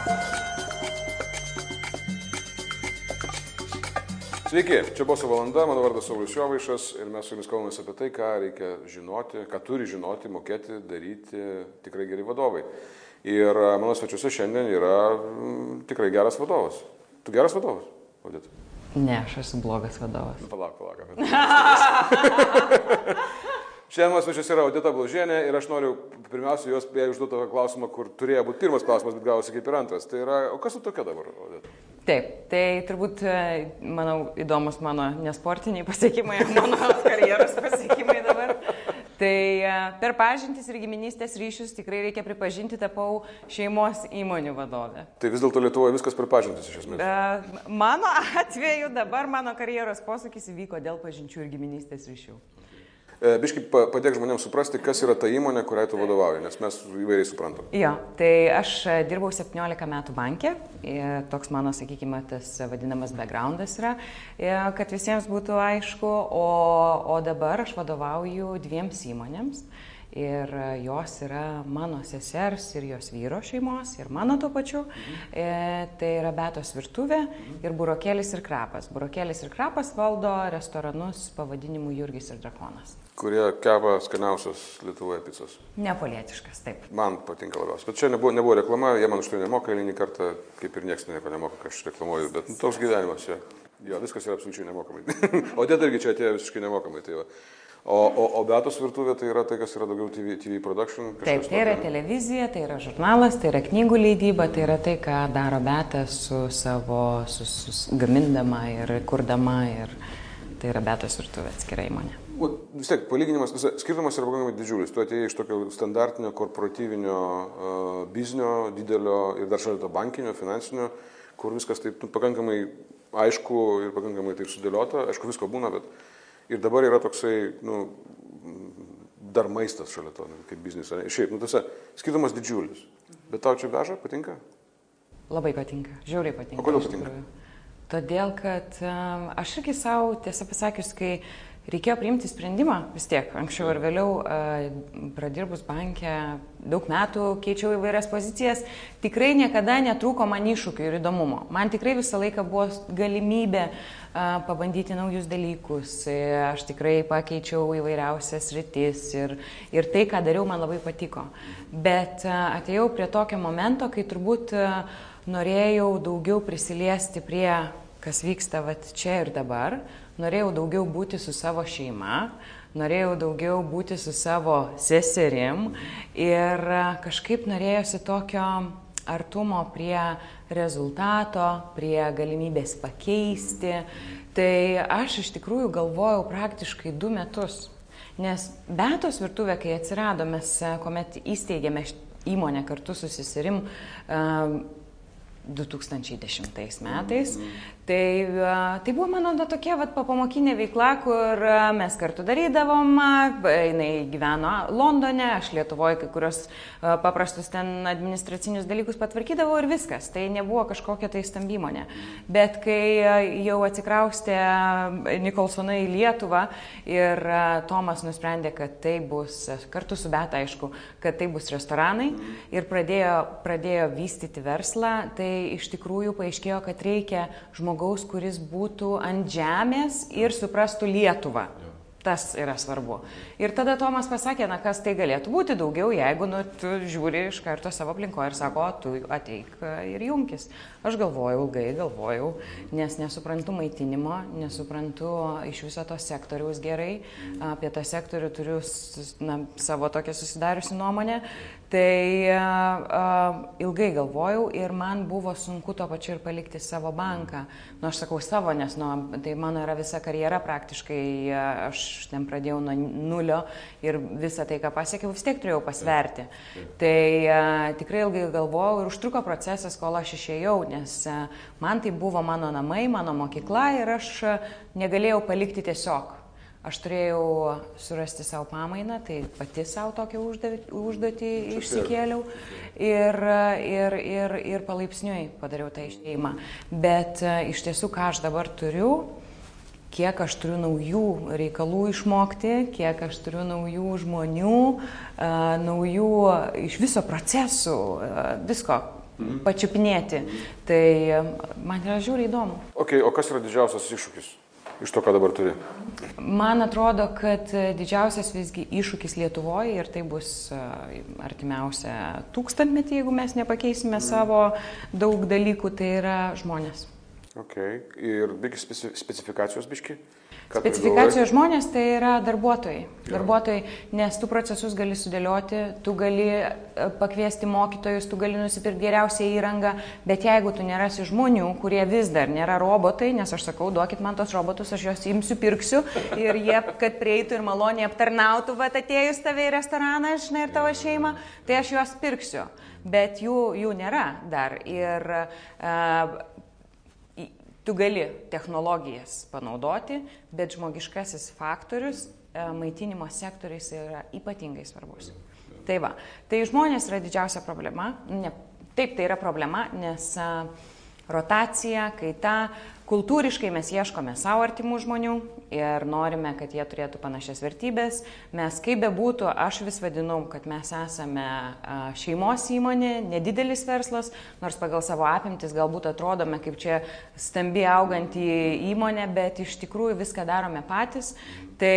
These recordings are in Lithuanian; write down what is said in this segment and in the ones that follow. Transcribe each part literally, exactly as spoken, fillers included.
Sveiki, čia Boso valanda, mano vardas Saulius Jovaišas ir mes su jumis kalbamės apie tai, ką reikia žinoti, ką turi žinoti, mokėti, daryti tikrai geri vadovai. Ir mano svečiuose šiandien yra tikrai geras vadovas. Tu geras vadovas, Odeta? Ne, aš esu blogas vadovas. Palauk, palauk. Šiandien mano svečiuose yra Odeta Blažienė ir aš noriu pirmiausia jos jai užduoti tokį klausimą, kur turėjo būti pirmas klausimas, bet gavosi kaip ir antras. Tai yra, o kas tu tokia dabar, Odeta? Taip, tai turbūt, manau, įdomus mano nesportiniai pasiekimai, mano karjeros pasiekimai dabar. Tai per pažintis ir giminystės ryšius tikrai reikia pripažinti, tapau šeimos įmonių vadovė. Tai vis dėlto Lietuvoje viskas per pažintis iš esmės? Mano atveju dabar mano karjeros posūkis įvyko dėl pažinčių ir giminystės ryšių. Biškai padėk žmonėms suprasti, kas yra ta įmonė, kuriai tu vadovauji, nes mes įvairiai suprantam. Jo, tai aš dirbau septyniolika metų banke, toks mano, sakykime, tas vadinamas backgroundas yra, kad visiems būtų aišku, o, o dabar aš vadovauju dviems įmonėms. Ir jos yra mano sesers ir jos vyro šeimos ir mano tuo pačiu. E, tai yra Betos virtuvė ir Burokėlis ir Krapas. Burokėlis ir Krapas valdo restoranus pavadinimu Jurgis ir Drakonas. Kurie kepa skaniausios Lietuvoje picos. Nepolietiškas, taip. Man patinka labiausiai. Bet čia nebuvo, nebuvo reklama, jie man už tai nemoka eilinį kartą, kaip ir nieks nieko nemoka, kai aš reklamuoju. Bet nu, toks gyvenimas čia. Jo, viskas yra absoliučiai nemokamai. O Odeta irgi čia atėjo visiškai nemokamai. Tai va. O, o, o Betos virtuvė tai yra tai, kas yra daugiau T V, T V production? Taip, tai yra televizija, tai yra žurnalas, tai yra knygų leidyba, tai yra tai, ką daro Beta su savo, su, su gamindama ir kurdama, ir tai yra Betos virtuvė atskira įmonė. O, vis tiek, palyginimas, skirtumas yra pakankamai didžiulis. Tu atėjai iš tokio standartinio, korporatyvinio uh, biznio, didelio ir dar šalia to bankinio, finansinio, kur viskas taip nu, pakankamai aišku ir pakankamai taip sudėliota. Aišku, visko būna, bet ir dabar yra toksai, nu, dar maistas šalia to, kaip biznis. Šiaip, nu, tose, skirtumas didžiulis. Bet tau čia veža, patinka? Labai patinka, žiauriai patinka. O kodėl patinka? Todėl, kad um, aš irgi savo, tiesą pasakius, kai reikėjo priimti sprendimą, vis tiek, anksčiau ir vėliau, uh, pradirbus banke, daug metų keičiau įvairias pozicijas, tikrai niekada netrūko man iššūkių ir įdomumo. Man tikrai visą laiką buvo galimybė uh, pabandyti naujus dalykus. Aš tikrai pakeičiau įvairiausias rytis ir, ir tai, ką dariau, man labai patiko. Bet uh, atėjau prie tokio momento, kai turbūt uh, norėjau daugiau prisiliesti prie, kas vyksta vat čia ir dabar. Norėjau daugiau būti su savo šeima, norėjau daugiau būti su savo seserim ir kažkaip norėjosi tokio artumo prie rezultato, prie galimybės pakeisti. Tai aš iš tikrųjų galvojau praktiškai du metus, nes Betos virtuvė, kai atsirado, mes kuomet įsteigėme įmonę kartu su seserim du tūkstančiai dešimtais metais. Tai, tai buvo mano na, tokia vat, papamokinė veikla, kur mes kartu darydavom. Jinai gyveno Londone, aš Lietuvoje kai kurios paprastus ten administracinius dalykus patvarkydavau ir viskas. Tai nebuvo kažkokia tai stambi įmonė. Bet kai jau atsikraustė Nikolsonai į Lietuvą ir Tomas nusprendė, kad tai bus, kartu su Beta aišku, kad tai bus restoranai ir pradėjo, pradėjo vystyti verslą, tai iš tikrųjų paaiškėjo, kad reikia žmogaus, kuris būtų ant žemės ir suprastų Lietuvą. Tas yra svarbu. Ir tada Tomas pasakė, na kas tai galėtų būti daugiau, jeigu nu, tu žiūri iš karto savo aplinkoje ir sako, tu ateik ir junkis. Aš galvojau, ilgai galvojau, nes nesuprantu maitinimo, nesuprantu iš viso to sektoriaus gerai. Apie tą sektorių turiu na, savo tokią susidariusi nuomonę. Tai uh, ilgai galvojau ir man buvo sunku tuo pačiu ir palikti savo banką. Nu, aš sakau savo, nes nu, tai mano yra visa karjera praktiškai, aš ten pradėjau nuo nulio ir visą tai, ką pasiekiau, vis tiek turėjau pasverti. Tai uh, tikrai ilgai galvojau ir užtruko procesas, kol aš išėjau, nes uh, man tai buvo mano namai, mano mokykla ir aš uh, negalėjau palikti tiesiog. Aš turėjau surasti savo pamainą, tai pati savo tokią užduotį išsikėliau ir, ir, ir, ir palaipsniui padariau tą išėjimą. Bet iš tiesų, ką aš dabar turiu, kiek aš turiu naujų reikalų išmokti, kiek aš turiu naujų žmonių, naujų iš viso procesų, visko. mhm. pačiupinėti. Tai man yra žiūri įdomu. Okay, o kas yra didžiausias iššūkis iš to, ką dabar turi? Man atrodo, kad didžiausias visgi iššūkis Lietuvoje ir tai bus artimiausia tūkstantmetį, jeigu mes nepakeisime mm. savo daug dalykų, tai yra žmonės. Okay. Ir biški specifikacijos biški? Specifikacijos žmonės tai yra darbuotojai. Ja. Darbuotojai, nes tu procesus gali sudėlioti, tu gali pakviesti mokytojus, tu gali nusipirkti geriausią įrangą, bet jeigu tu nerasi žmonių, kurie vis dar nėra robotai, nes aš sakau, duokit man tos robotus, aš juos imsiu, pirksiu ir jie, kad prieitų ir maloniai aptarnautų, vat atėjus tave į restoraną, žinai, ir tavo šeimą, tai aš juos pirksiu, bet jų, jų nėra dar. Ir uh, tu gali technologijas panaudoti, bet žmogiškasis faktorius maitinimo sektoriais yra ypatingai svarbus. Tai va, tai žmonės yra didžiausia problema. Ne, taip, tai yra problema, nes rotacija, kaita, kultūriškai mes ieškome savo artimų žmonių ir norime, kad jie turėtų panašias vertybės. Mes, kaip bebūtų, aš vis vadinau, kad mes esame šeimos įmonė, nedidelis verslas, nors pagal savo apimtis galbūt atrodome kaip čia stambi auganti įmonė, bet iš tikrųjų viską darome patys. Tai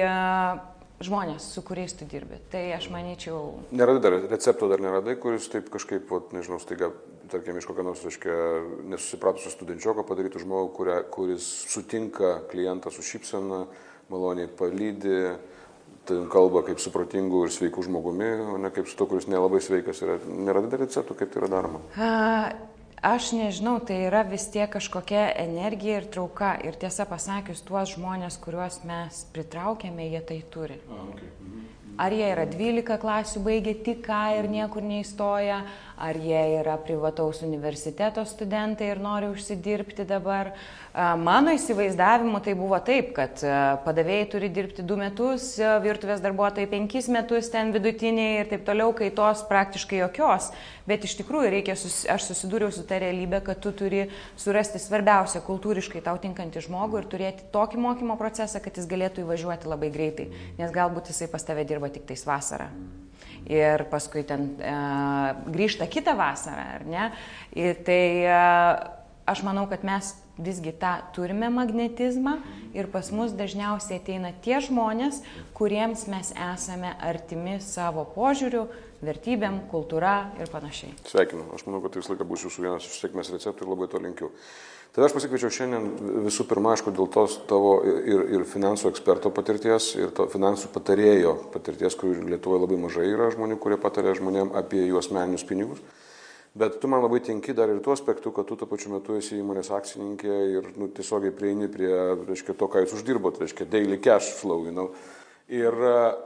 žmonės, su kuriais tu dirbi. Tai aš manyčiau... Neradai dar, recepto dar neradai, kuris taip kažkaip, vat, nežinau, staiga, tarkim, iš kokio nors, reiškia, nesusipratusio studenčioko padarytų žmogų, kuria, kuris sutinka klientą su šypsena, maloniai palydi, tai kalba kaip su protingu ir sveiku žmogumi, o ne kaip su to, kuris nelabai sveikas yra. Neradai dar receptų, kaip tai yra daroma? A... Aš nežinau, tai yra vis tiek kažkokia energija ir trauka. Ir tiesą pasakius, tuos žmonės, kuriuos mes pritraukėme, jie tai turi. A, okay. mhm. Ar jie yra dvylika klasių baigę tik ką ir niekur neįstoja, ar jie yra privataus universiteto studentai ir nori užsidirbti dabar. Mano įsivaizdavimu tai buvo taip, kad padavėjai turi dirbti du metus, virtuvės darbuotojai penkis metus, ten vidutiniai ir taip toliau, kaitos praktiškai jokios. Bet iš tikrųjų reikia, aš susidūriau su ta realybė, kad tu turi surasti svarbiausią kultūriškai tau tinkantį žmogų ir turėti tokį mokymo procesą, kad jis galėtų įvažiuoti labai greitai, nes galbūt jisai pas tave dirba tik tais vasarą. Ir paskui ten e, grįžta kitą vasarą, ar ne? Ir tai e, aš manau, kad mes visgi tą turime magnetizmą ir pas mus dažniausiai ateina tie žmonės, kuriems mes esame artimi savo požiūriu, vertybėm, kultūra ir panašiai. Sveikinu, aš manau, kad tai visą laiką bus jūsų vienas iš sėkmės receptų ir labai to linkiu. Tada aš pasikviečiau šiandien visų pirma, aišku, dėl tos tavo ir, ir finansų eksperto patirties, ir to finansų patarėjo patirties, kur Lietuvoje labai mažai yra žmonių, kurie patarė žmonėm apie jų asmeninius pinigus. Bet tu man labai tinki dar ir tuo aspektu, kad tu tuo pačiu metu esi įmonės akcininkė ir nu, tiesiogiai prieini prie, reiškia, to, ką jūs uždirbot, reiškia, daily cash flow, you know. Ir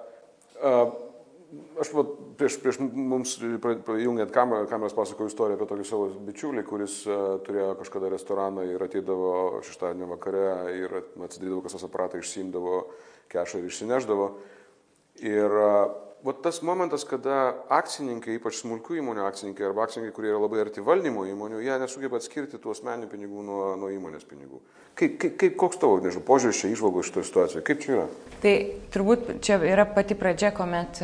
uh, aš va, prieš, prieš mums jungiant kamerą, kameras pasakoju istoriją apie tokį savo bičiulį, kuris uh, turėjo kažkada restoraną ir ateidavo šeštadienio vakare ir atsidarydavo kasos aparatą, išsiimdavo kešą ir išsineždavo. Ir uh, va, tas momentas, kada akcininkai, ypač smulkių įmonių akcininkai arba akcininkai, kurie yra labai arti valdymo įmonių, jie nesugeba atskirti tų asmeninių pinigų nuo, nuo įmonės pinigų. Kaip, kaip, kaip, koks tavo, nežinau, požiūris čia įžvalgos šitoje situacijoje? Kaip čia yra? Tai turbūt čia yra pati pradžia, kuomet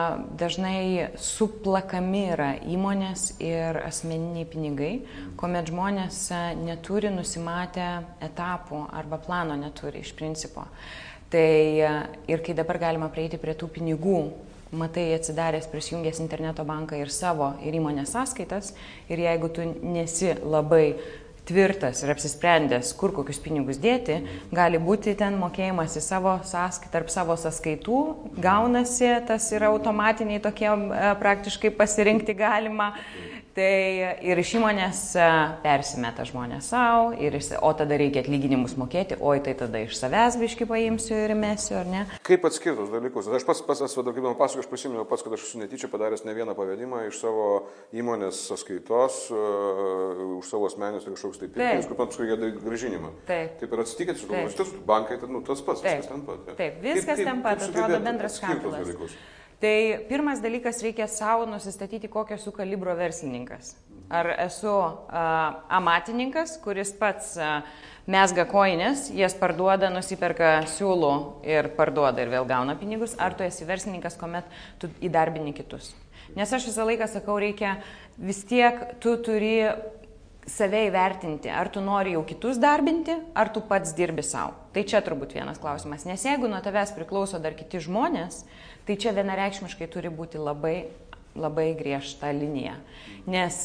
dažnai suplakami yra įmonės ir asmeniniai pinigai, kuomet žmonės neturi nusimatę etapų arba plano neturi iš principo. Tai ir kai dabar galima prieiti prie tų pinigų, matai atsidaręs, prisijungęs interneto banką ir savo ir įmonės sąskaitas, ir jeigu tu nesi labai tvirtas ir apsisprendęs, kur kokius pinigus dėti, gali būti ten mokėjimas į savo sąskaitą, tarp savo sąskaitų, gaunasi, tas yra automatiniai tokie praktiškai pasirinkti galima. Tai ir iš įmonės persimeta žmonės savo, o tada reikia atlyginimus mokėti, oi tai tada iš savęs biškį paimsiu ir mesiu, ar ne? Kaip atskirtus dalykus? Aš pats, pats esu, kaip man pasakoju, aš prisimenu pats, kad aš esu netyčia padaręs ne vieną pavedimą iš savo įmonės sąskaitos, uh, už savo asmeninius ir kažkoks tai pinigus, kur man paskui jie grąžinimą. Taip. Taip ir atsitikėt su galvos, bankai, tai nu, tas pats, Taip. viskas ten pat. Ja. Taip, viskas ten pat, atrodo bendras katilas. Tai pirmas dalykas, reikia savo nusistatyti, kokio esu kalibro verslininkas. Ar esu a, amatininkas, kuris pats a, mezga kojines, jas parduoda, nusiperka siūlų ir parduoda ir vėl gauna pinigus, ar tu esi verslininkas, kuomet tu įdarbini kitus. Nes aš visą laiką sakau, reikia vis tiek, tu turi save įvertinti, ar tu nori jau kitus darbinti, ar tu pats dirbi savo. Tai čia turbūt vienas klausimas. Nes jeigu nuo tavęs priklauso dar kiti žmonės, tai čia vienareikšmiškai turi būti labai, labai griežta linija. Nes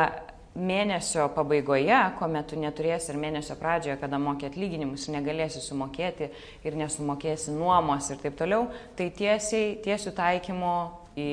mėnesio pabaigoje, kuomet tu neturėsi ir mėnesio pradžioje, kada mokė atlyginimus, negalėsi sumokėti ir nesumokėsi nuomos ir taip toliau, tai tiesiai, tiesiu taikymo į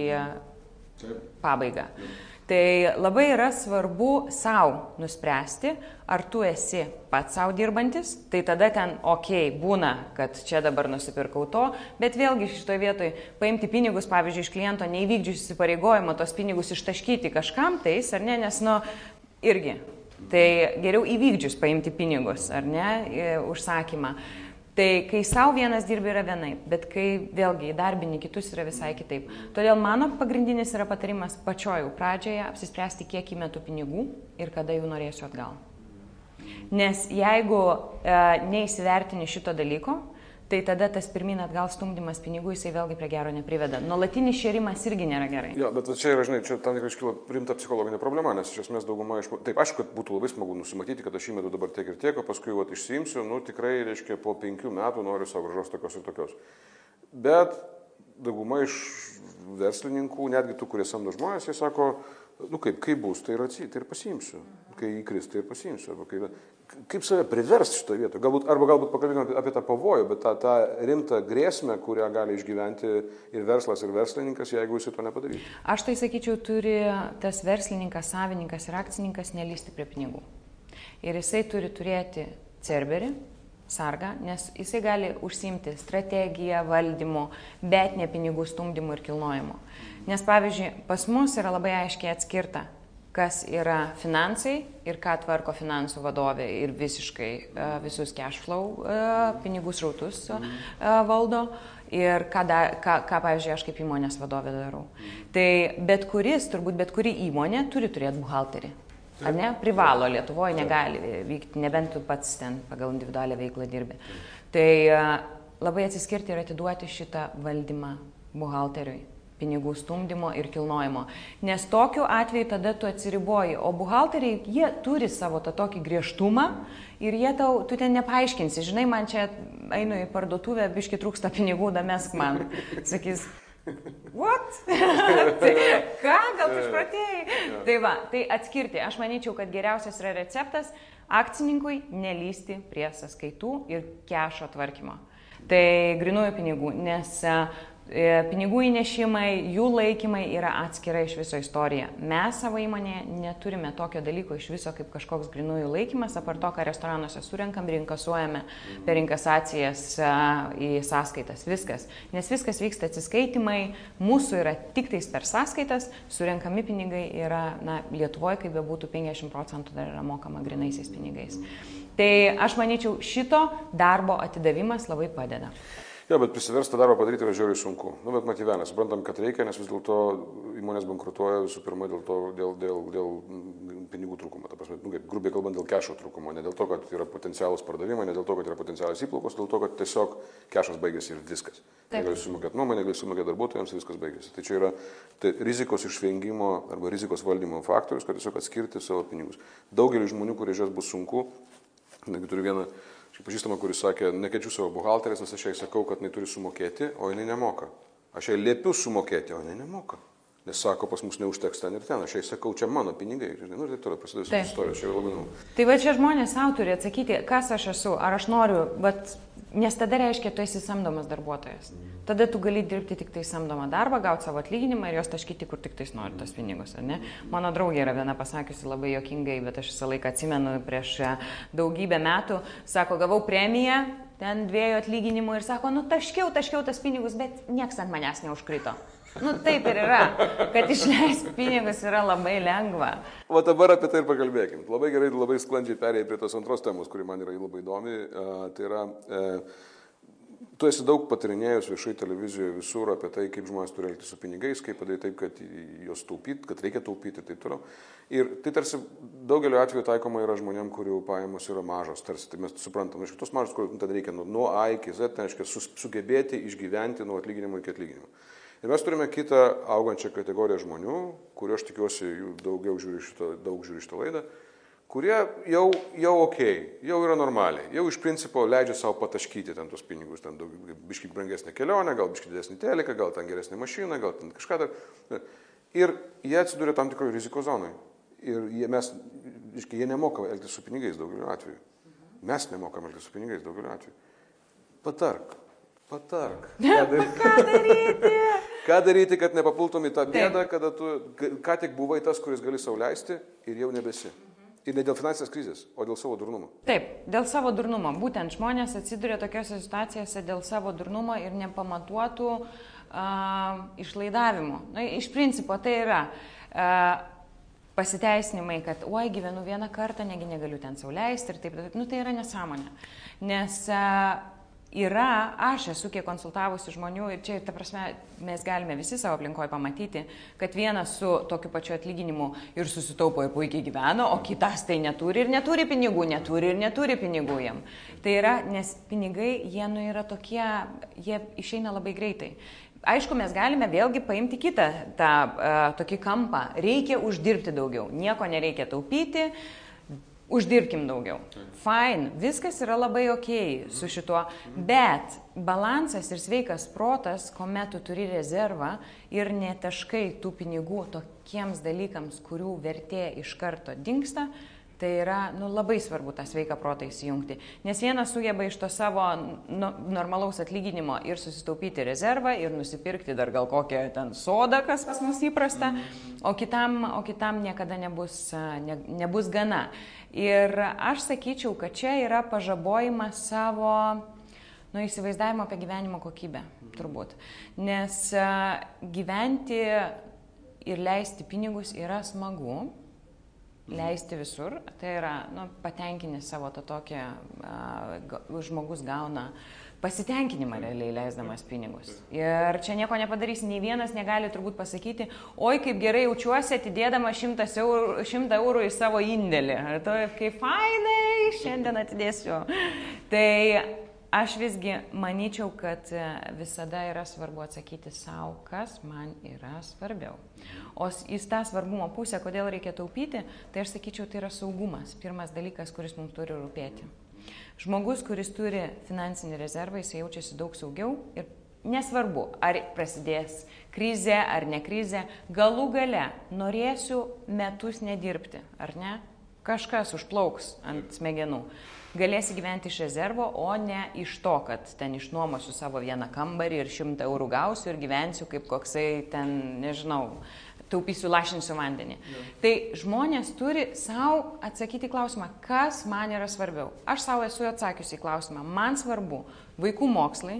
pabaigą. Tai labai yra svarbu savo nuspręsti, ar tu esi pats savo dirbantis, tai tada ten, okei, okay, būna, kad čia dabar nusipirkau to, bet vėlgi šitoje vietoje paimti pinigus, pavyzdžiui, iš kliento neįvykdžius įsipareigojimo, tos pinigus ištaškyti kažkam tais, ar ne, nes, nu, irgi, tai geriau įvykdžius paimti pinigus, ar ne, užsakymą. Tai kai savo vienas dirbi yra vienaip, bet kai vėlgi įdarbini kitus yra visai kitaip. Todėl mano pagrindinis yra patarimas pačiojų pradžioje apsispręsti, kiek įmetu pinigų ir kada jų norėsiu atgal. Nes jeigu e, neįsivertini šito dalyko, tai tada tas pirmin atgal stumdymas pinigų, jisai vėlgi prie gero nepriveda. Nuolatinis šėrimas irgi nėra gerai. Jo, bet čia yra, žinai, čia tam tikrai iškyla rimta psichologinė problema, nes iš esmės dauguma iš... Taip, aišku, kad būtų labai smagu nusimatyti, kad aš įmetu dabar tiek ir tiek, o paskui vat, išsiimsiu, nu tikrai, reiškia, po penkių metų noriu savo gražos tokios ir tokios. Bet dauguma iš verslininkų, netgi tų, kurie samdo žmonės, jie sako, nu kaip, kaip bus, tai ir atsijai, tai ir pasiimsiu. Kai įkris, tai ir pasiimsiu. Arba kai, kaip save priversti šitoje vietoje? Galbūt, arba galbūt pakalbėkime apie, apie tą pavojų, bet tą, tą rimtą grėsmę, kurią gali išgyventi ir verslas, ir verslininkas, jeigu jis to nepadarytų. Aš tai sakyčiau, turi tas verslininkas, savininkas ir akcininkas nelysti prie pinigų. Ir jisai turi turėti cerberį, sargą, nes jisai gali užsiimti strategiją, valdymu, bet ne pinigų stumdymu ir kilnojimu. Nes pavyzdžiui, pas mus yra labai aiškiai atskirta, kas yra finansai ir ką tvarko finansų vadovė ir visiškai uh, visus cash flow uh, pinigų srautus uh, valdo ir ką, da, ką, ką, pavyzdžiui, aš kaip įmonės vadovė darau. Tai bet kuris, turbūt bet kuri įmonė turi turėti buhalterį. Ar ne? Privalo, Lietuvoje negali vykti, nebent tu pats ten pagal individualią veiklą dirbi. Tai uh, labai atsiskirti ir atiduoti šitą valdymą buhalteriui. Pinigų stumdymo ir kilnojimo. Nes tokiu atveju tada tu atsiriboji, o buhalteriai, jie turi savo tą tokį griežtumą ir jie tau, tu ten nepaaiškinsi, žinai, man čia einu į parduotuvę, biški trūksta pinigų, damesk man. Sakys, what? Tai, ką, gal tu išpratėjai? Tai va, tai atskirti. Aš manyčiau, kad geriausias yra receptas akcininkui nelysti prie sąskaitų ir kešo tvarkymo. Tai grinųjų pinigų, nes pinigų įnešimai, jų laikymai yra atskira iš viso istorija. Mes savo įmonėje neturime tokio dalyko iš viso kaip kažkoks grinųjų laikymas, apart to, ką restoranuose surenkam ir inkasuojame per inkasacijas į sąskaitas. Viskas. Nes viskas vyksta atsiskaitimai, mūsų yra tik tais per sąskaitas, surenkami pinigai yra, na, Lietuvoje, kaip bebūtų, penkiasdešimt procentų dar yra mokama grinaisiais pinigais. Tai aš manyčiau, šito darbo atidavimas labai padeda. Jo, bet prisiverstą darbą padaryti yra žiauriai sunku. Nu, bet matyvenė, suprantam, kad reikia, nes vis dėlto įmonės bankrutuoja visų pirma dėl, to, dėl, dėl, dėl pinigų trūkumo. Ta prasme, nu, kaip, grubiai kalbant, dėl kešo trūkumo. Ne dėl to, kad yra potencialus pardavimai, ne dėl to, kad yra potencialus įplaukos, dėl to, kad tiesiog kešas baigėsi ir viskas. Negali sumokėti nuomą, negali sumokėti darbuotojams ir viskas baigėsi. Tai čia yra tai rizikos išvengimo arba rizikos valdymo faktorius, kad tiesiog atskirti savo pinigus. Daugelis žmonių, kurie žiūrės, bus sunku. Negi turiu vieną pažįstamą, kuris sakė, nekečiu savo buhalterės, nes aš jai sakau, kad jinai turi sumokėti, o jinai nemoka. Aš jai liepiu sumokėti, o jinai nemoka. Nes sako, pas mus neužteks ten ir ten. Aš jai sakau, čia mano pinigai. Nu, ir taip toliau prasidės istorijos. Čia labai įdomu. Tai va čia žmonės savo turi atsakyti, kas aš esu, ar aš noriu, bet... Nes tada reiškia, tu esi samdomas darbuotojas. Tada tu gali dirbti tik tai samdomą darbą, gauti savo atlyginimą ir jos taškyti, kur tik tais nori tos pinigus, ar ne? Mano draugė yra viena pasakiusi labai juokingai, bet aš visą laiką atsimenu prieš daugybę metų, sako, gavau premiją, ten dviejų atlyginimų ir sako, nu taškiau, taškiau tas pinigus, bet nieks ant manęs neužkrito. Nu taip ir yra, kad išleisti pinigus yra labai lengva. O dabar apie tai ir pakalbėkim. Labai gerai, labai sklandžiai perėjai prie tos antros temos, kuri man yra labai įdomi. Uh, tai yra, uh, tu esi daug patarinėjus viešai televizijoje visur apie tai, kaip žmonės turi elgtis su pinigais, kaip padaryti taip, kad juos taupyti, kad reikia taupyti ir taip toliau. Ir tai tarsi daugeliu atveju taikoma yra žmonėm, kurių pajamos yra mažos. Tarsi tai mes suprantam, iš tos mažos, kur tada reikia nuo A iki Z, tai reiškia sugebėti išgyventi nuo atlyginimo iki atlyginimo. Ir mes turime kitą augančią kategoriją žmonių, kurie aš tikiuosi jų daugiau žiūri šitą, daug žiūri šitą laidą, kurie jau, jau ok, jau yra normaliai, jau iš principo leidžia savo pataškyti ten tos pinigus, ten daug, biškai brangesnė kelionė, gal biškai didesnį teliką, gal ten geresnė mašina, gal ten kažką dar. Ir jie atsidūrė tam tikroje rizikos zonoje. Ir jie, mes, biškai, jie nemoka elgtis su pinigais daugeliu atveju. Mes nemokam elgtis su pinigais daugeliu atveju. Patark, patark. Ką daryti? Ką daryti? Ką daryti, kad nepapultum į tą bėdą, kada tu ką tik buvai tas, kuris gali sau leisti ir jau nebesi. Ir ne dėl finansinės krizės, o dėl savo durnumo. Taip, dėl savo durnumo. Būtent žmonės atsiduria tokiose situacijose dėl savo durnumo ir nepamatuotų uh, išlaidavimų. Na, iš principo tai yra uh, pasiteisinimai, kad oi, gyvenu vieną kartą, negi negaliu ten sau leisti ir taip, nu tai yra nesąmonė. Nes uh, yra, aš esu kiek konsultavusi žmonių ir čia, ta prasme, mes galime visi savo aplinkoje pamatyti, kad vienas su tokiu pačiu atlyginimu ir susitaupo ir puikiai gyveno, o kitas tai neturi ir neturi pinigų, neturi ir neturi pinigų jam. Tai yra, nes pinigai, jie nu yra tokie, jie išeina labai greitai. Aišku, mes galime vėlgi paimti kitą tą uh, tokį kampą. Reikia uždirbti daugiau, nieko nereikia taupyti. Uždirbkim daugiau. Fine, viskas yra labai ok su šituo, bet balansas ir sveikas protas, kuomet tu turi rezervą ir netaškai tų pinigų tokiems dalykams, kurių vertė iš karto dingsta, tai yra nu, labai svarbu tą sveiką protą įsijungti. Nes vienas sugeba iš to savo nu, normalaus atlyginimo ir susitaupyti rezervą ir nusipirkti dar gal kokią ten sodą, kas pas mus įprasta, o kitam, o kitam niekada nebus, ne, nebus gana. Ir aš sakyčiau, kad čia yra pažabojimas savo nu, įsivaizdavimo apie gyvenimo kokybę, turbūt. Nes uh, gyventi ir leisti pinigus yra smagu, leisti visur, tai yra nu, patenkinti savo tą tokią, uh, žmogus gauna pasitenkinimą realiai leisdamas pinigus. Ir čia nieko nepadarysi, nei vienas negali turbūt pasakyti, oi kaip gerai jaučiuosi atidėdama šimtą eurų į savo indėlį. Ar to kaip fainai, šiandien atidėsiu. Tai aš visgi manyčiau, kad visada yra svarbu atsakyti savo, kas man yra svarbiau. O į tą svarbumo pusę, kodėl reikia taupyti, tai aš sakyčiau, tai yra saugumas. Pirmas dalykas, kuris mums turi rūpėti. Žmogus, kuris turi finansinį rezervą, jis jaučiasi daug saugiau ir nesvarbu, ar prasidės krizė ar ne krizė, galų gale norėsiu metus nedirbti, ar ne? Kažkas užplauks ant smegenų. Galėsi gyventi iš rezervo, o ne iš to, kad ten išnuomosiu savo vieną kambarį ir šimtą eurų gausiu ir gyvensiu kaip koksai ten, nežinau, taupysiu, lašinsiu vandenį. Ja. Tai žmonės turi savo atsakyti klausimą, kas man yra svarbiau. Aš savo esu atsakiusi į klausimą. Man svarbu vaikų mokslai,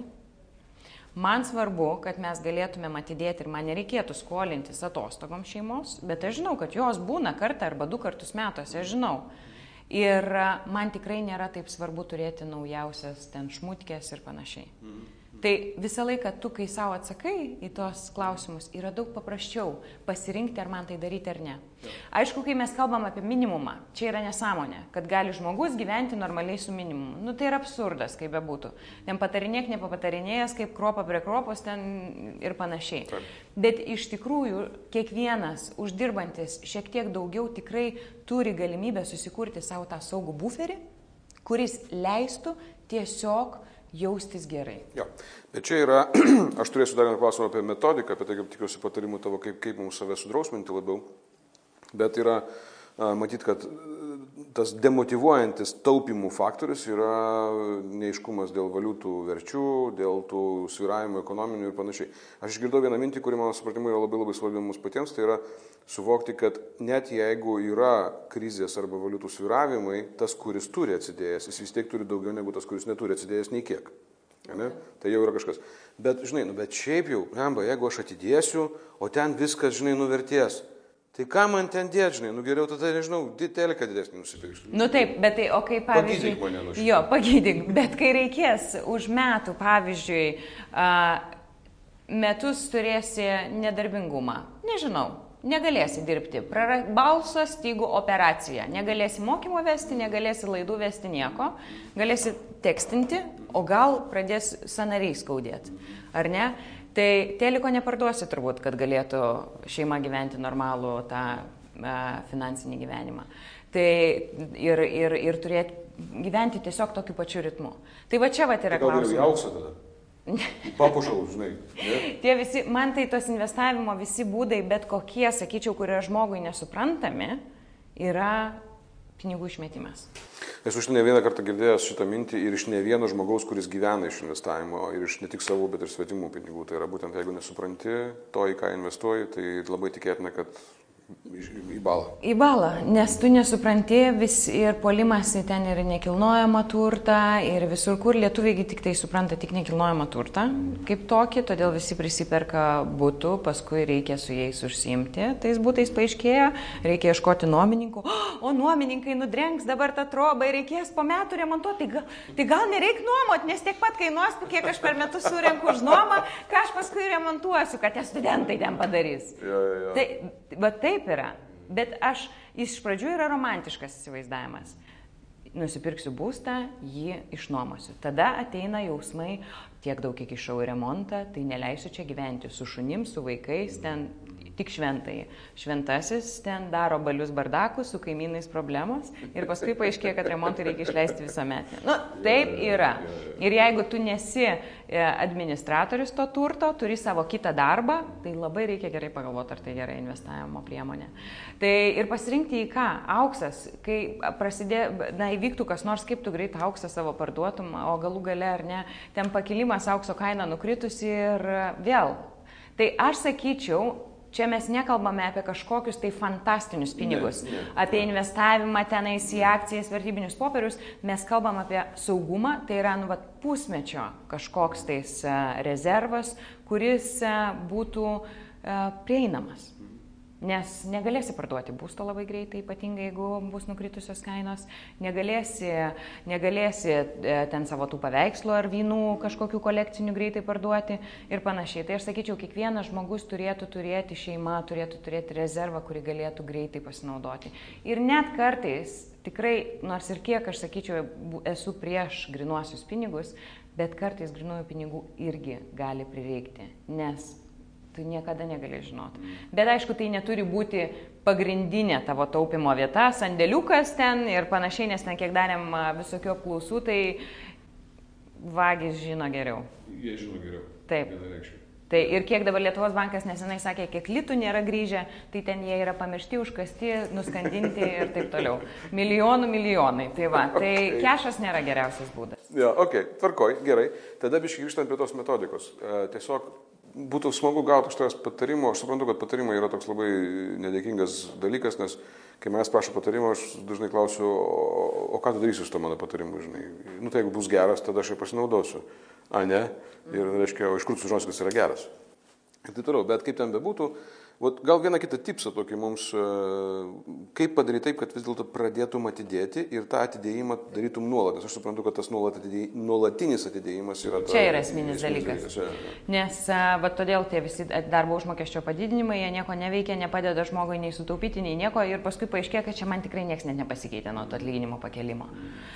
man svarbu, kad mes galėtume atidėti ir man nereikėtų skolintis atostogom šeimos, bet aš žinau, kad jos būna kartą arba du kartus metuose, aš žinau. Ir man tikrai nėra taip svarbu turėti naujausias ten šmutkės ir panašiai. Mm. Tai visą laiką tu, kai savo atsakai į tos klausimus, yra daug paprasčiau pasirinkti, ar man tai daryti ar ne. Aišku, kai mes kalbam apie minimumą, čia yra nesąmonė, kad gali žmogus gyventi normaliai su minimumu. Nu, tai yra absurdas, kaip bebūtų. Ten patarinėk, nepapatarinėjęs, kaip kropa prie kropos ten ir panašiai. Taip. Bet iš tikrųjų, kiekvienas uždirbantis šiek tiek daugiau tikrai turi galimybę susikurti savo tą saugų buferį, kuris leistų tiesiog jaustis gerai. Jo, bet čia yra, aš turėsiu dar vieną klausimą apie metodiką, apie tai, kaip tikiuosi patarimų tavo, kaip, kaip mums save sudrausminti labiau, bet yra, matyt, kad tas demotyvuojantis taupimų faktorius yra neaiškumas dėl valiutų verčių, dėl tų svyravimų ekonominių ir panašiai. Aš išgirdau vieną mintį, kuri mano supratimu yra labai labai svarbi mums patiems, tai yra suvokti, kad net jeigu yra krizės arba valiutų svyravimai, tas, kuris turi atsidėjęs, jis vis tiek turi daugiau negu tas, kuris neturi atsidėjęs nei kiek. Ne? Tai jau yra kažkas. Bet, žinai, nu, bet šiaip jau, lemba, jeigu aš atidėsiu, o ten viskas, žinai, nuvertės, tai ką man ten dėt, žinai, nu geriau tada, nežinau, teliką didesnį nusipirksiu. Nu taip, bet tai, o kai pavyzdžiui... Pagydyk mane nuo šito. Jo, pagydyk, bet kai reikės už metų, pavyzdžiui, uh, metus turėsi nedarbingumą, nežinau, negalėsi dirbti, prara... balso stygų operacija, negalėsi mokymo vesti, negalėsi laidų vesti nieko, galėsi tekstinti, o gal pradės sąnariai skaudėti, ar ne? Tai teliko neparduosi turbūt, kad galėtų šeima gyventi normalų tą a, finansinį gyvenimą. Tai ir, ir, ir turėti gyventi tiesiog tokiu pačiu ritmu. Tai va čia va yra klausimas. Gal geriau į auksą tada? Papušalų, žinai. Ne? Tie visi, man tai tos investavimo visi būdai, bet kokie, sakyčiau, kurie žmogui nesuprantami, yra pinigų išmetimas. Esu iš ne vieną kartą girdėjęs šitą mintį ir iš ne vieno žmogaus, kuris gyvena iš investavimo ir iš ne tik savų, bet ir svetimų pinigų. Tai yra būtent, jeigu nesupranti to, į ką investuoji, tai labai tikėtina, kad į balą. Į balą, nes tu nesupranti vis ir polimas ten ir nekilnojamą turtą ir visur, kur lietuviai tik tai supranta tik nekilnojamą turtą kaip tokį, todėl visi prisiperka butų, paskui reikia su jais užsiimti. Tais butais paaiškėja, reikia ieškoti nuomininkų, o nuomininkai nudrengs dabar tą trobą ir reikės po metų remontuoti. Tai gal, tai gal nereik nuomot, nes tiek pat kainuos, kiek aš per metus surenku už nuomą, ką aš paskui remontuosiu, kad tie studentai ten padarys. Ja, ja, ja. Tai, va taip yra. Bet aš, iš pradžių yra romantiškas įsivaizdavimas. Nusipirksiu būstą, jį išnuomosiu. Tada ateina jausmai, tiek daug kiek išau į remontą, tai neleisiu čia gyventi su šunim, su vaikais, ten tik šventai. Šventasis ten daro balius bardakus, su kaimynais problemos ir paskui paaiškėja, kad remontui reikia išleisti visą metį. Nu, taip yra. Ir jeigu tu nesi administratorius to turto, turi savo kitą darbą, tai labai reikia gerai pagalvoti, ar tai gera investavimo priemonė. Tai ir pasirinkti į ką? Auksas. Kai prasidė, na, įvyktų kas nors, kaip tu greit auksą savo parduotum, o galų gale ar ne, ten pakilimas, aukso kaina nukritusi ir vėl. Tai aš sakyčiau, čia mes nekalbame apie kažkokius tai fantastinius pinigus, ne, ne. Apie investavimą tenais į akcijas, vertybinius popierius, mes kalbam apie saugumą, tai yra nu, vat, pusmečio kažkoks tais rezervas, kuris būtų prieinamas. Nes negalėsi parduoti būsto labai greitai, ypatingai jeigu bus nukritusios kainos, negalėsi, negalėsi ten savo tų paveikslų ar vynų kažkokių kolekcinių greitai parduoti ir panašiai. Tai aš sakyčiau, kiekvienas žmogus turėtų turėti šeimą, turėtų turėti rezervą, kurį galėtų greitai pasinaudoti. Ir net kartais, tikrai, nors ir kiek aš sakyčiau, esu prieš grynuosius pinigus, bet kartais grynųjų pinigų irgi gali prireikti, nes tu niekada negali žinoti. Bet aišku, tai neturi būti pagrindinė tavo taupimo vieta, sandėliukas ten ir panašiai, nes ten kiek darėm visokių apklausų, tai vagys žino geriau. Jie žino geriau. Taip. Tai ir kiek dabar Lietuvos bankas nesenai sakė, kiek litų nėra grįžę, tai ten jie yra pamiršti, užkasti, nuskandinti ir taip toliau. Milijonų milijonai. Tai va, tai okay. Kešas nėra geriausias būdas. Ja, okei, okay, tvarkoj, gerai. Tada biškai grįžtant prie tos metodikos. Tiesiog būtų smagu gauti iš tavęs patarimo. Aš suprantu, kad patarimai yra toks labai nedėkingas dalykas, nes kai manęs prašo patarimo, aš dažnai klausiu, o, o ką tu darysi su to mano patarimu, žinai. Nu, tai jeigu bus geras, tada aš ir pasinaudosiu. A, ne? Ir, reiškia, o iš kur tu sužinosi, kas yra geras. Ir tai toliau, bet kaip ten bebūtų, vat, gal vieną kitą tipsą tokį mums, kaip padaryti taip, kad vis dėlto pradėtum atidėti ir tą atidėjimą darytum nuolat. Nes aš suprantu, kad tas nuolat atidėj, nuolatinis atidėjimas yra... Čia yra esminis dalykas. dalykas. Nes va, todėl tie visi darbo užmokesčio padidinimai, jie nieko neveikia, nepadeda žmogui nei sutaupyti, nei nieko ir paskui paaiškėja, kad čia man tikrai niekas net nepasikeitė nuo to atlyginimo pakelimo.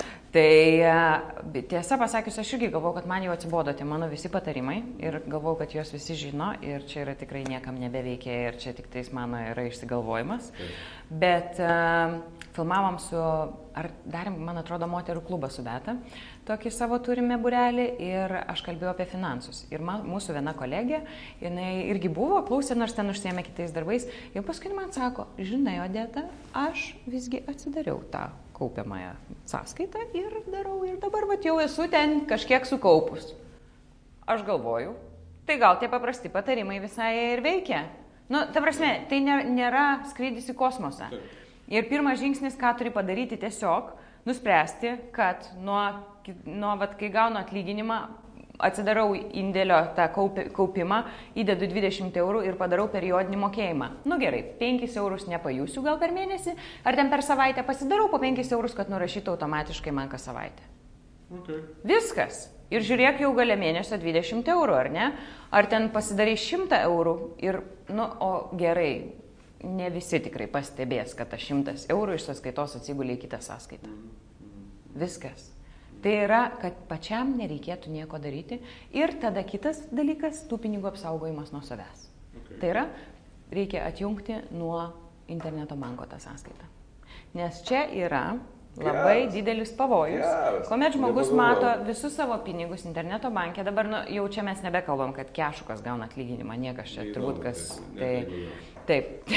Tai tiesą pasakius, aš irgi galvau, kad man jau atsibodo tie mano visi patarimai ir galvau, kad juos visi žino ir čia yra tikrai niekam nebeveikia ir čia tik tais mano yra išsigalvojimas. Taip. Bet uh, filmavom su, ar darėm, man atrodo, moterų klubą su Beta, tokį savo turime būrelį ir aš kalbėjau apie finansus. Ir man, mūsų viena kolegė, jinai irgi buvo, klausė, nors ten užsiėmė kitais darbais ir paskui man sako, žinai, Odeta, aš visgi atsidariau tą kaupiamąją sąskaitą ir darau ir dabar vat, jau esu ten kažkiek sukaupus. Aš galvoju, tai gal tie paprasti patarimai visai ir veikia. Nu, ta prasme, tai nėra skrydis į kosmosą. Ir pirmas žingsnis, ką turi padaryti, tiesiog nuspręsti, kad nuo, nuo vat, kai gaunu atlyginimą, atsidarau indėlio tą kaupimą, įdedu dvidešimt eurų ir padarau periodinį mokėjimą. Nu gerai, penkis eurus nepajusiu gal per mėnesį, ar ten per savaitę pasidarau po penkis eurus, kad nurašytų automatiškai man kas savaitę. Okay. Viskas. Ir žiūrėk jau gale mėnesio dvidešimt eurų, ar ne? Ar ten pasidarai šimtą eurų ir, nu, o gerai, ne visi tikrai pastebės, kad tas šimtas eurų iš sąskaitos atsigulė į kitą sąskaitą. Viskas. Tai yra, kad pačiam nereikėtų nieko daryti. Ir tada kitas dalykas, tų pinigų apsaugojimas nuo savęs. Okay. Tai yra, reikia atjungti nuo interneto banko tą sąskaitą. Nes čia yra labai yes. didelis pavojus, yes. kuomet žmogus mato visus savo pinigus interneto banke. Dabar nu, jau čia mes nebekalbam, kad kešukas gauna atlyginimą, niekas čia turbūt kas... Tai, taip.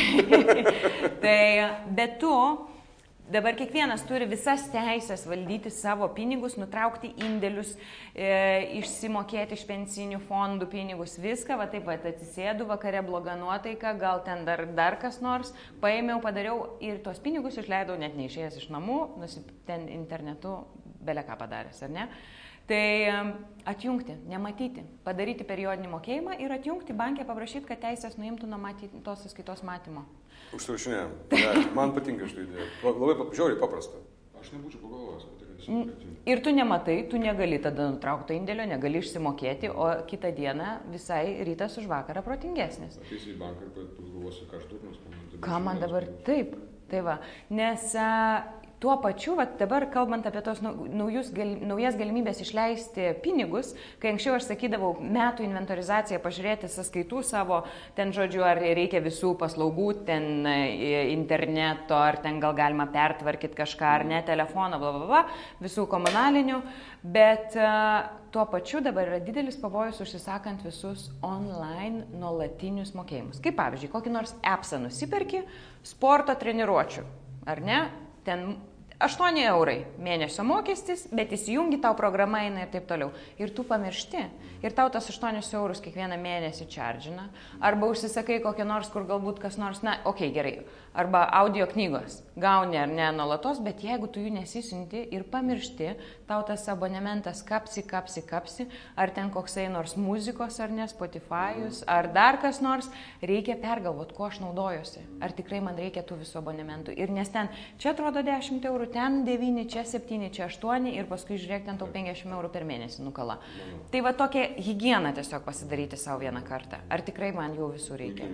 Tai, bet tu... Dabar kiekvienas turi visas teisės valdyti savo pinigus, nutraukti indėlius, e, išsimokėti iš pensinių fondų pinigus, viską, va taip pat atsisėdu, vakare bloga nuotaika, gal ten dar, dar kas nors, paėmiau, padariau ir tos pinigus išleidau net neišėjęs iš namų, nusip, ten internetu beleką padaręs, ar ne? Tai atjungti, nematyti, padaryti periodinį mokėjimą ir atjungti bankę, paprašyti, kad teisės nuimtų nuo matyti, tos sąskaitos matymo. Užsirašinėjom. Ja, man patinka šitą idėją. Labai žiauriai paprasta. Aš nebūčiau pagalvojęs apie tai. Ir tu nematai, tu negali tada nutraukto indėlio, negali išsimokėti, o kitą dieną visai rytas už vakarą protingesnis. Ateisi į banką ir pagalvosi, ką aš turiu. Ką man dabar? Taip, tai va. Nes... Tuo pačiu, va, dabar kalbant apie tos naujus, gal, naujas galimybės išleisti pinigus, kai anksčiau aš sakydavau metų inventorizaciją, pažiūrėti sąskaitų savo, ten žodžiu, ar reikia visų paslaugų, ten interneto, ar ten gal galima pertvarkyti kažką, ar ne, telefoną, bla, bla, bla, visų komunalinių, bet uh, tuo pačiu dabar yra didelis pavojus užsisakant visus online nuolatinius mokėjimus. Kaip pavyzdžiui, kokį nors appsą nusiperki, sporto treniruočių, ar ne, ten aštuoni eurai mėnesio mokestis, bet įsijungi, tau programa eina ir taip toliau. Ir tu pamiršti. Ir tau tas aštuonis eurus kiekvieną mėnesį čardžina. Arba užsisakai kokią nors, kur galbūt kas nors, na, okei, okay, gerai. Arba audio knygos. Gauni ar ne nuolatos, bet jeigu tu jų nesisinti ir pamiršti, tau tas abonementas kapsi, kapsi, kapsi, ar ten koksai nors muzikos, ar ne, Spotify'us, ar dar kas nors, reikia pergalvot, ko aš naudojuosi. Ar tikrai man reikia tų visų abonementų. Ir nes ten, čia atrodo dešimt eurų, ten devyni, čia septyni, čia aštuoni ir paskui žiūrėk, ten tau penkiasdešimt eurų per mėnesį nukala. Tai va tokia higiena tiesiog pasidaryti savo vieną kartą. Ar tikrai man jau visų reikia?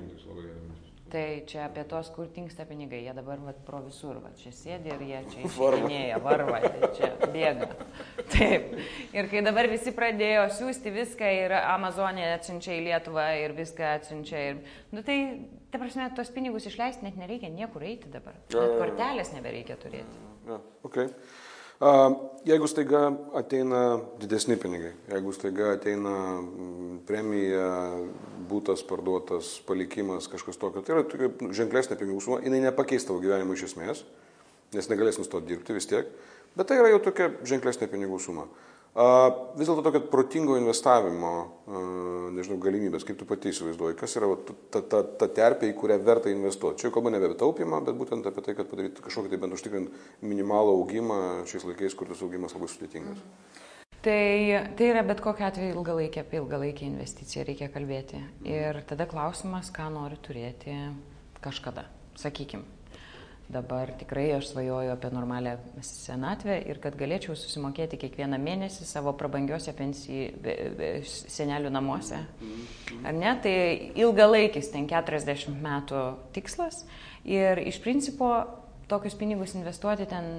Tai čia apie tos, kur tinksta pinigai, jie dabar vat, pro visur, vat, čia sėdi ir jie čia išeinėja, varva, tai čia bėga. Taip. Ir kai dabar visi pradėjo siūsti viską ir Amazonė atsiunčia į Lietuvą ir viską atsiunčia. Ir, nu tai, ta prasme, tos pinigus išleisti net nereikia niekur eiti dabar. Net kortelės nebereikia turėti. Ja, okay. Uh, jeigu staiga ateina didesni pinigai, jeigu staiga ateina premija, būtas parduotas, palikimas, kažkas tokio, tai yra tokia ženklesnė pinigų suma, jinai nepakeis tavo gyvenimo iš esmės, nes negalės nustoti dirbti vis tiek, bet tai yra jau tokia ženklesnė pinigų suma. Uh, vis dėlto tokio protingo investavimo, uh, nežinau, galimybės, kaip tu pati įsivaizduoji, kas yra ta, ta, ta terpė, į kurią verta investuoti. Čia kalba nebe apie taupimą, bet būtent apie tai, kad padaryti kažkokį tai bent užtikrint minimalų augimą šiais laikais, kur tas augimas labai sudėtingas. Tai, tai yra bet kokia atveju ilgalaikė, apie ilgalaikę investiciją reikia kalbėti. Ir tada klausimas, ką nori turėti kažkada, sakykim. Dabar tikrai aš svajoju apie normalią senatvę ir kad galėčiau susimokėti kiekvieną mėnesį savo prabangiuose pensijų senelių namuose. Ar ne? Tai ilgalaikis ten keturiasdešimt metų tikslas ir iš principo tokius pinigus investuoti ten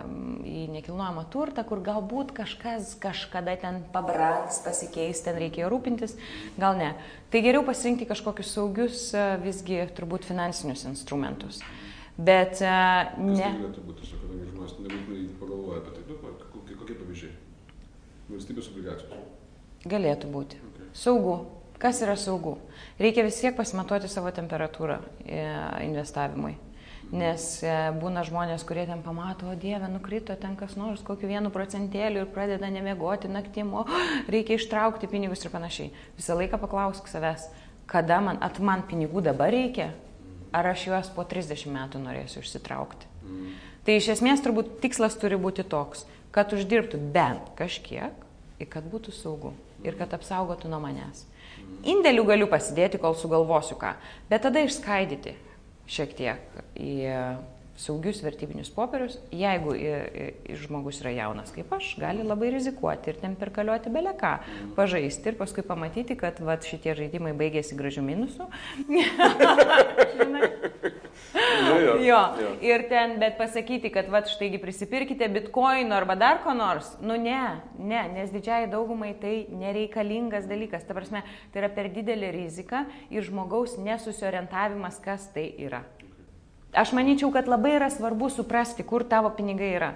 į nekilnojamą turtą, kur galbūt kažkas kažkada ten pabrangs, pasikeis, ten reikėjo rūpintis, gal ne. Tai geriau pasirinkti kažkokius saugius visgi turbūt finansinius instrumentus. Bet uh, ne. Kas tai galėtų būti, kadangi žmonės nebūtinai pagalvoja apie tai, nu, kokie, kokie pavyzdžiai? Valstybės obligacijos. Galėtų būti. Okay. Saugu. Kas yra saugu? Reikia vis tiek pasimatuoti savo temperatūrą investavimui. Nes būna žmonės, kurie ten pamato, o Dieve, nukrito ten kas nors, kokiu vienu procentėliu ir pradeda nemiegoti naktim, o reikia ištraukti pinigus ir panašiai. Visą laiką paklausk savęs, kada man, at man pinigų dabar reikia? Ar aš juos po trisdešimt metų norėsiu išsitraukti. Mm. Tai iš esmės turbūt tikslas turi būti toks, kad uždirbtų bent kažkiek ir kad būtų saugu ir kad apsaugotų nuo manęs. Mm. Indėlių galiu pasidėti, kol sugalvosiu ką, bet tada išskaidyti šiek tiek į saugius vertybinius popierius. Jeigu žmogus yra jaunas kaip aš, gali labai rizikuoti ir ten perkalioti beleką, pažaisti ir paskui pamatyti, kad vat, šitie žaidimai baigėsi gražių minusų. jo, jo, jo. jo. Ir ten, bet pasakyti, kad va štaigi prisipirkite bitkoino arba dar ko nors, nu ne, ne, nes didžiai daugumai tai nereikalingas dalykas. Ta prasme, tai yra per didelė rizika ir žmogaus nesusiorientavimas, kas tai yra. Aš manyčiau, kad labai yra svarbu suprasti, kur tavo pinigai yra.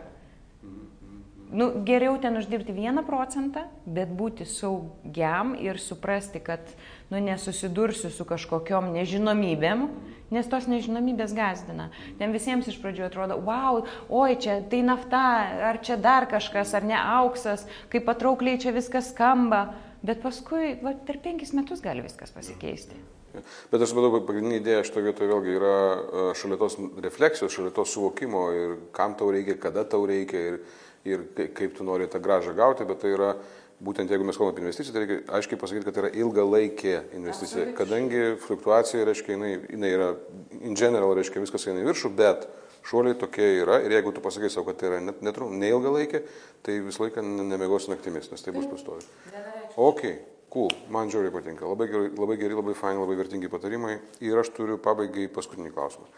Nu, geriau ten uždirbti vieną procentą, bet būti saugiam ir suprasti, kad nu, nesusidursiu su kažkokiom nežinomybėm, nes tos nežinomybės gazdina. Ten visiems iš pradžių atrodo, wow, oi, čia tai nafta, ar čia dar kažkas, ar ne auksas, kaip patraukliai čia viskas skamba, bet paskui va, per penkis metus gali viskas pasikeisti. Bet aš matau, pagrindinė idėja šito vietoje vėlgi yra šalia tos refleksijos, šalia tos suvokimo ir kam tau reikia, kada tau reikia ir ir kaip tu nori tą grąžą gauti, bet tai yra, būtent jeigu mes kalbame apie investiciją, tai reikia aiškiai pasakyti, kad tai yra ilgalaikė investicija, kadangi fluktuacija, reiškia, jinai, jinai yra, in general, reiškia, viskas eina į viršų, bet šuoliai tokie yra ir jeigu tu pasakai savo, kad tai yra net, netrum, neilgalaikė, tai visą laiką nemėgos naktimis, nes tai bus pastovi. Ok, cool, man žiauriai patinka, labai geri, labai, geri, labai faini, labai vertingi patarimai ir aš turiu pabaigai paskutinį klausimą.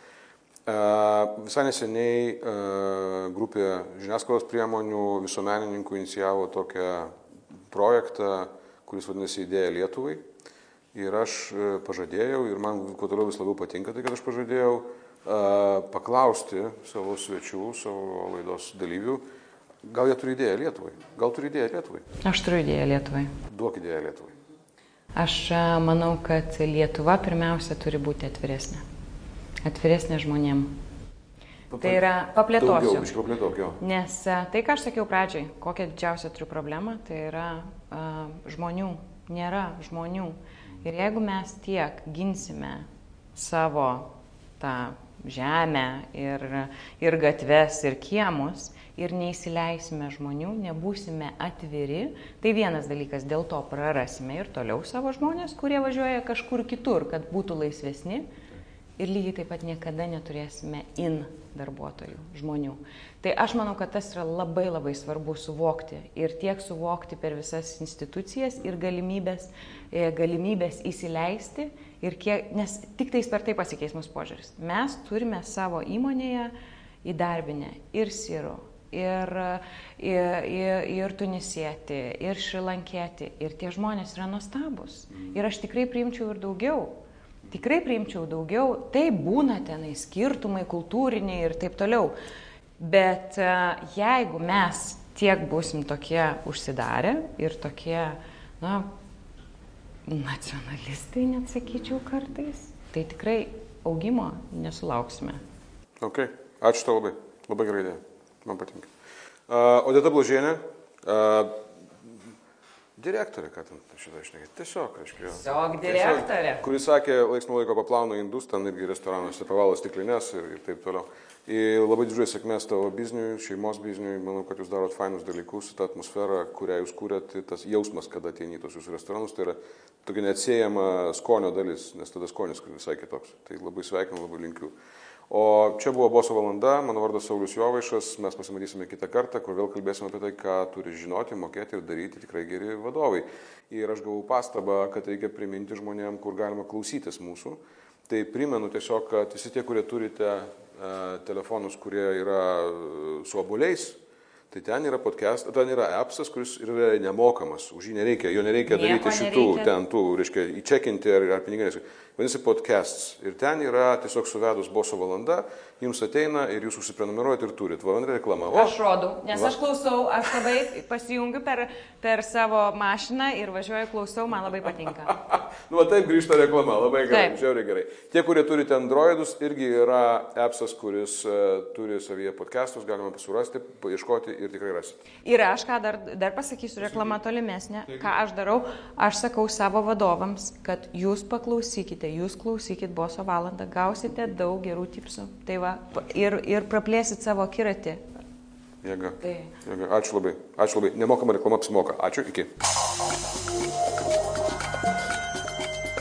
Uh, visai neseniai uh, grupė žiniasklaidos priemonių visuomenininkų inicijavo tokią projektą, kuris vadinasi Idėja Lietuvai. Ir aš uh, pažadėjau, ir man kuo toliau vis labiau patinka tai, kad aš pažadėjau uh, paklausti savo svečių, savo laidos dalyvių, gal jie turi idėją Lietuvai, gal turi idėją Lietuvai. Aš turiu idėją Lietuvai. Duok idėją Lietuvai. Aš uh, manau, kad Lietuva pirmiausia turi būti atviresnė. Atviresnė žmonėm. Papla... Tai yra, paplėtosiu. Daugiau, biškai paplėtok, jo. Nes tai, ką aš sakiau pradžiai, kokią didžiausią turiu problemą, tai yra uh, žmonių. Nėra žmonių. Ir jeigu mes tiek ginsime savo tą žemę ir, ir gatves, ir kiemus, ir neįsileisime žmonių, nebūsime atviri, tai vienas dalykas, dėl to prarasime ir toliau savo žmonės, kurie važiuoja kažkur kitur, kad būtų laisvesni. Ir lygiai taip pat niekada neturėsime in darbuotojų, žmonių. Tai aš manau, kad tas yra labai labai svarbu suvokti. Ir tiek suvokti per visas institucijas ir galimybės, galimybės įsileisti. Ir kiek, nes tik tais per tai pasikeis mūsų požiūris. Mes turime savo įmonėje įdarbinę ir sirų, ir, ir, ir, ir tunisietį, ir šrilankėtį. Ir tie žmonės yra nuostabus. Ir aš tikrai priimčiau ir daugiau. Tikrai priimčiau daugiau, tai būna tenai skirtumai kultūriniai ir taip toliau. Bet jeigu mes tiek būsim tokie užsidarę ir tokie, na, nacionalistai, net sakyčiau kartais, tai tikrai augimo nesulauksime. Ok, ačiū tau labai, labai gerai idėja, man patinka. Uh, Odeta Bložienė, uh, direktorė, ką ten šitą išnekėti, tiesiog, aišku. Tiesiog direktorė. Kuris sakė, laiks nuo laiko paplauna indus, ten irgi restoranuose pavalo stiklinės ir, ir taip toliau. Ir labai didžiulė sėkmės tavo bizniui, šeimos bizniui, manau, kad jūs darot fainus dalykus, ta atmosfera, kurią jūs kūrėt, tas jausmas, kada ateini į tos jūsų restoranus, tai yra tokia neatsiejama skonio dalis, nes tada skonis visai kitoks. Tai labai sveikinu, labai linkiu. O čia buvo Boso valanda, mano vardas Saulius Jovaišas, mes pasimatysime kitą kartą, kur vėl kalbėsime apie tai, ką turi žinoti, mokėti ir daryti tikrai geri vadovai. Ir aš gavau pastabą, kad reikia priminti žmonėm, kur galima klausytis mūsų. Tai primenu tiesiog, kad visi tie, kurie turite e, telefonus, kurie yra su obuoliais, tai ten yra podcast, ten yra appsas, kuris yra nemokamas, už jį nereikia, jo nereikia Nieko daryti šitų, nereikia. ten tų, reiškia, įčekinti ar, ar piniginės. Vadinasi podcasts. Ir ten yra tiesiog suvedus Boso valanda, jums ateina ir jūs užsiprenumeruojate ir turit. Valanda reklama. O, aš rodau, nes va. aš klausau, aš labai pasijungiu per, per savo mašiną ir važiuoju, klausau, man labai patinka. Nu, va taip grįžta reklama, labai gerai, žiauriai gerai. Tie, kurie turite Androidus, irgi yra appsas, kuris uh, turi savyje podcastus, galima pasurasti, paieškoti ir tikrai rasite. Ir aš ką dar, dar pasakysiu, reklama tolimesnė, ką aš darau, aš sakau savo vadovams, kad jūs paklausykite, jūs klausykit Boso valandą, gausite daug gerų tipsų. Tai va, ir, ir praplėsit savo akiratį. Jėga. Tai. Jėga. Ačiū labai. Ačiū labai. Nemokama reklama apsimoka. Ačiū. Iki.